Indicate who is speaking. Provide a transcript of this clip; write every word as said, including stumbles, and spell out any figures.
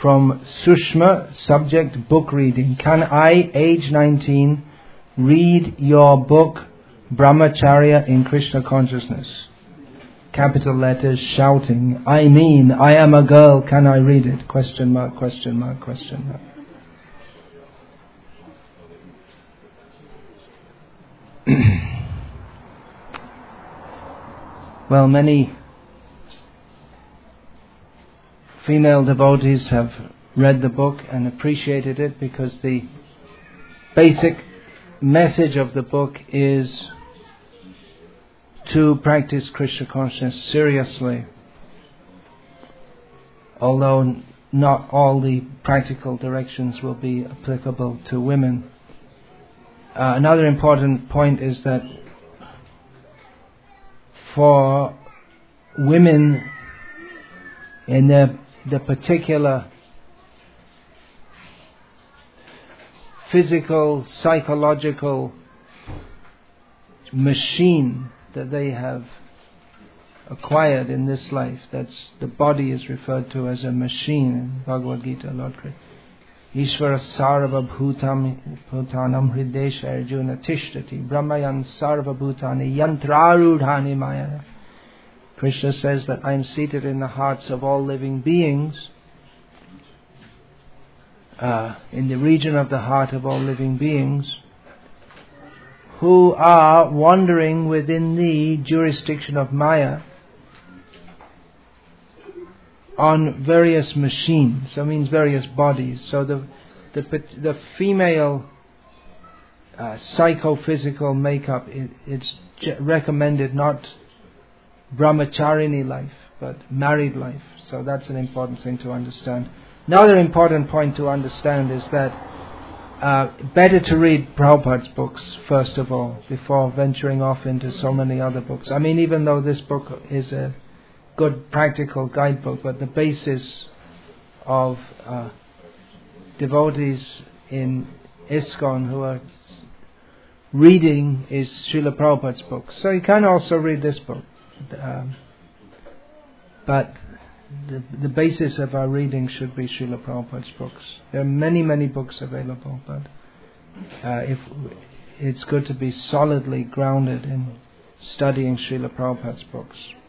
Speaker 1: From Sushma, subject book reading. Can I, age nineteen, read your book Brahmacharya in Krishna Consciousness? Capital letters shouting, I mean, I am a girl, can I read it? Question mark, question mark, question mark. Well, many female devotees have read the book and appreciated it because the basic message of the book is to practice Krishna consciousness seriously, although not all the practical directions will be applicable to women. Uh, another important point is that for women in their the particular physical, psychological machine that they have acquired in this life, that's the body is referred to as a machine in Bhagavad Gita, Lord Krishna. Ishvara sarva bhutam bhutanam hridesha arjuna tishtati brahmayan sarva bhutani yantrarudhani maya. Krishna says that I am seated in the hearts of all living beings, uh, in the region of the heart of all living beings, who are wandering within the jurisdiction of Maya on various machines. So it means various bodies. So the the, the female uh, psychophysical makeup, it, it's recommended not brahmacharini life, but married life. So that's an important thing to understand. Another important point to understand is that uh, better to read Prabhupada's books first of all, before venturing off into so many other books. I mean, even though this book is a good practical guidebook, but the basis of uh, devotees in ISKCON who are reading is Srila Prabhupada's book. So you can also read this book. Um, but the, the basis of our reading should be Srila Prabhupada's books. There are many, many books available, but uh, if it's good to be solidly grounded in studying Srila Prabhupada's books.